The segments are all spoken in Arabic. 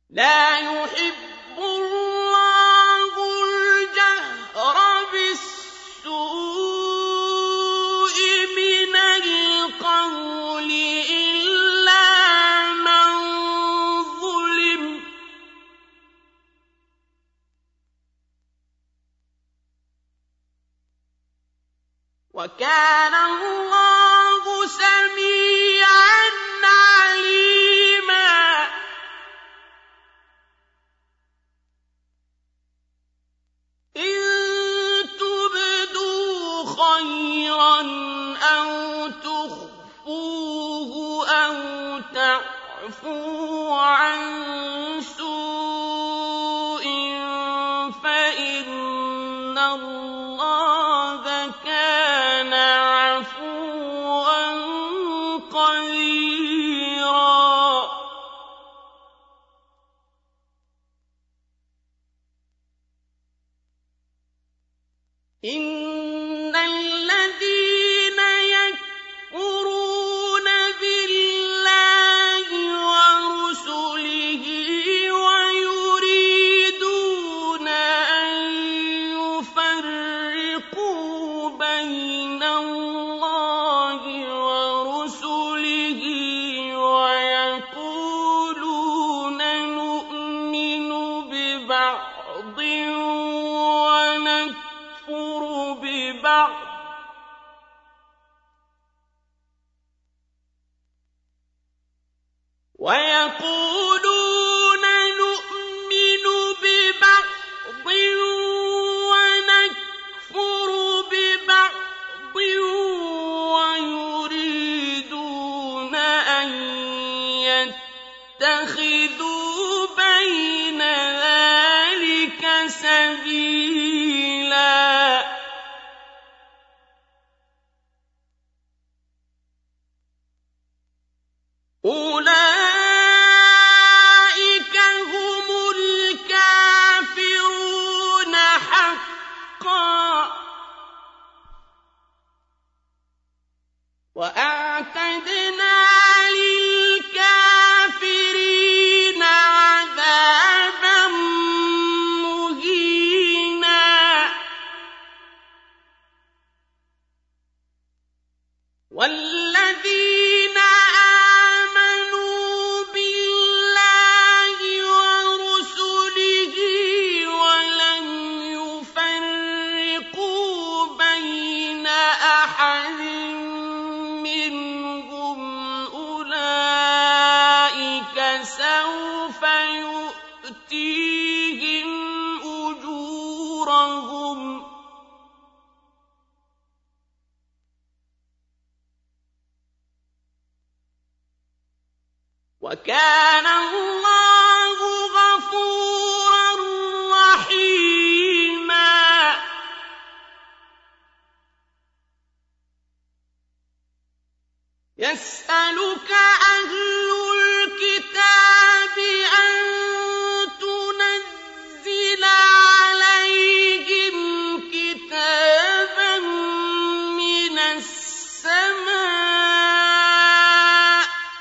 لا يحب الله الجهر بالسوء من القول إلا من ظلم وكان الله سميعا عليما إن تبدوا خيرا أو تخفوه أو تعفوا عن سوء فإن الله كان عفوا قديرا إن الذين يكفرون بالله ورسله ويريدون أن يفرقوا بين الله ورسله ويقولون نؤمن ببعض ونكفر ببعض ويقولون نؤمن ببعض ونكفر ببعض ويريدون أن يتخذوا بين ذلك سبيلا أولئك هم الكافرون حقا وأعتدنا للكافرين عذابا مهينا والذين آمنوا بالله ورسله ولم يفرقوا بين أحد منهم أولئك سوف يؤتيهم أجورهم وكان الله غفورا رحيما يسألك أهل الكتاب أن تنزل عليهم كتابا من السماء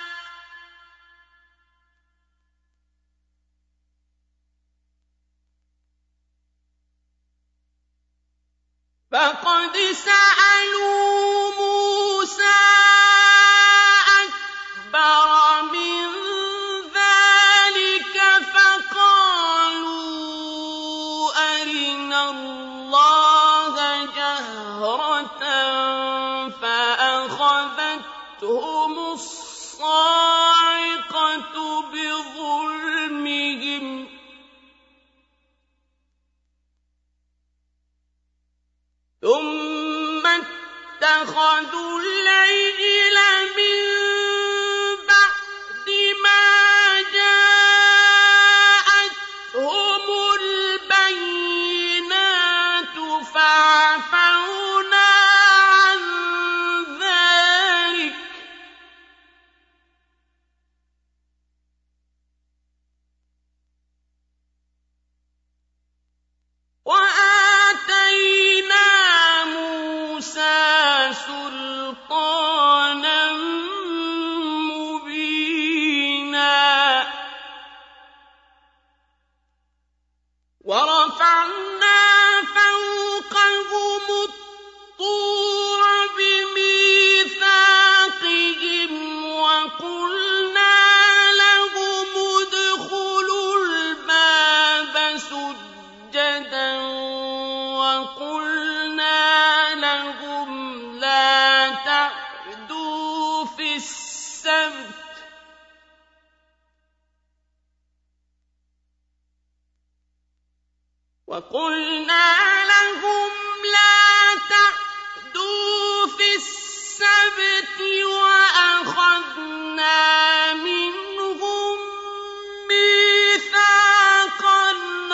فقد سألوا موسى أكبر من ذلك فقالوا أرنا الله جهرة فأخذتهم الصاعقة بظلمهم ثم وَقُلْنَا لَهُمْ لَا تَعْدُوا فِي السَّبْتِ وَأَخَذْنَا مِنْهُم مِّيثَاقًا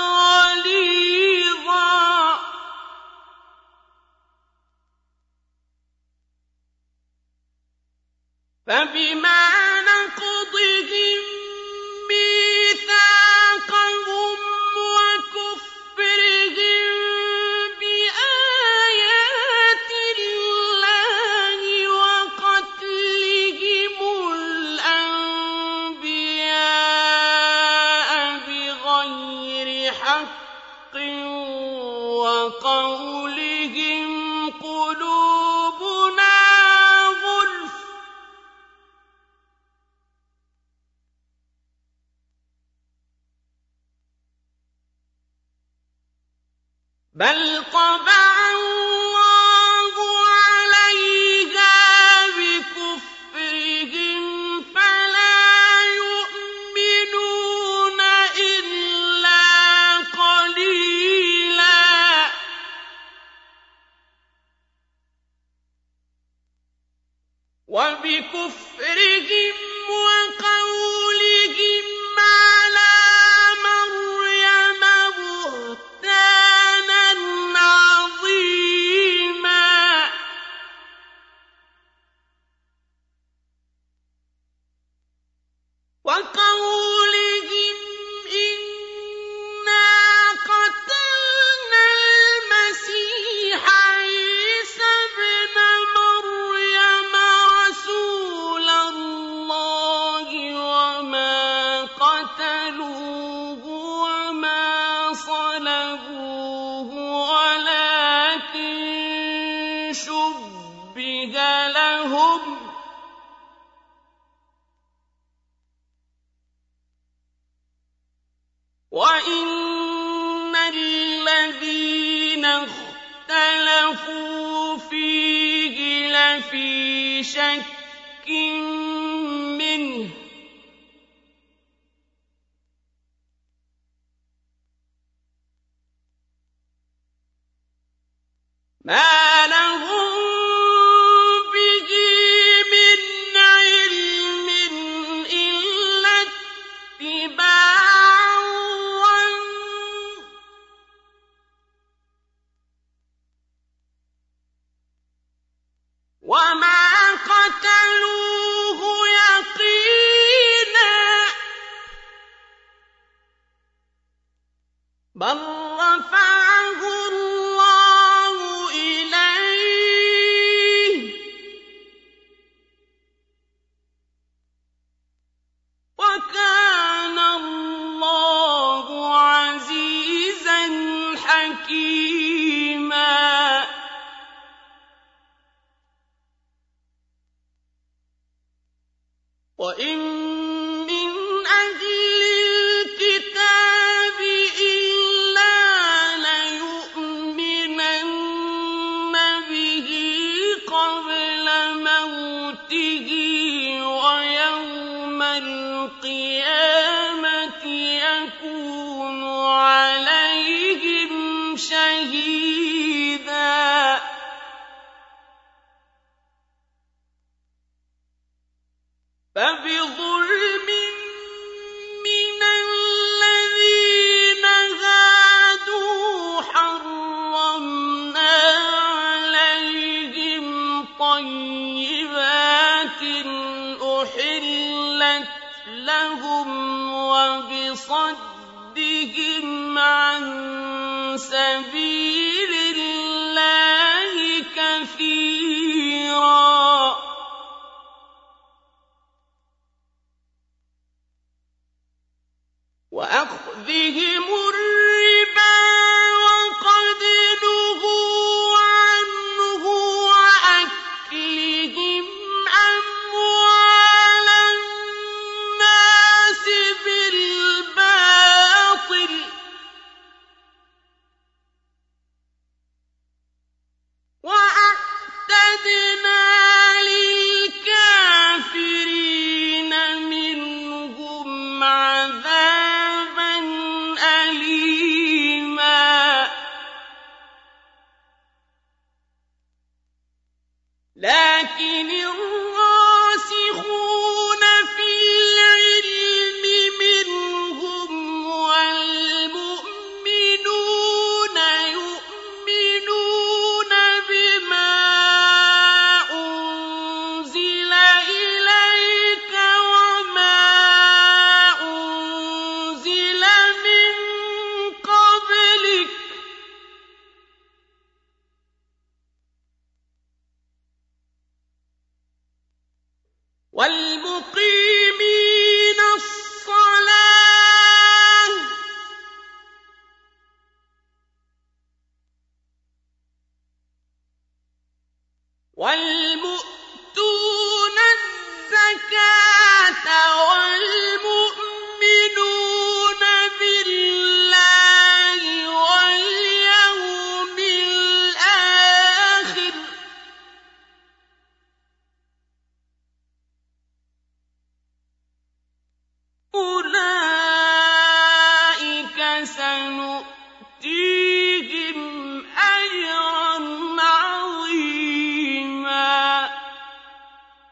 غَلِيظًا فَبِمَا نَقْضِهِم مِّيثَاقَهُمْ وَكُفْرِهِم بِآيَاتِ اللَّهِ وَقَتْلِهِمُ الْأَنبِيَاءَ بِغَيْرِ حَقٍّ وَقَوْلِهِمْ قُلُوبُنَا غُلْفٌ بَلْ طَبَعَ اللَّهُ عَلَيْهَا بِكُفْرِهِمْ فَلَا يُؤْمِنُونَ إِلَّا قَلِيلًا وَبِكُفْرِهِمْ وَقَوْلِهِمْ عَلَىٰ مَرْيَمَ بُهْتَانًا عَظِيمًا وَقَوْلِهِمْ إِنَّا قَتَلْنَا الْمَسِيحَ عِيسَى ابْنَ مَرْيَمَ رَسُولَ اللَّهِ وَمَا قَتَلُوهُ وَمَا صَلَبُوهُ وَلَٰكِن شُبِّهَ لَهُمْ ۚ وَإِنَّ الَّذِينَ اخْتَلَفُوا فِيهِ لَفِي شَكٍّ مِّنْهُ ۚ مَا لَهُم بِهِ مِنْ عِلْمٍ إِلَّا اتِّبَاعَ الظَّنِّ ۚ وَمَا قَتَلُوهُ يَقِينًا بَل رَّفَعَهُ اللَّهُ إِلَيْهِ ۚ وَكَانَ اللَّهُ عَزِيزًا حَكِيمًا وَإِن مِّنْ أَهْلِ الْكِتَابِ إِلَّا لَيُؤْمِنَنَّ بِهِ قَبْلَ مَوْتِهِ وَيَوْمَ الْقِيَامَةِ يَكُونُ عَلَيْهِمْ شَهِيدًا فَبِظُلْمٍ مِّنَ الَّذِينَ هَادُوا حَرَّمْنَا عَلَيْهِمْ طَيِّبَاتٍ أُحِلَّتْ لَهُمْ وَبِصَدِّهِمْ عَن سَبِيلِ اللَّهِ كَثِيرًا وَأَخْذِهِمُ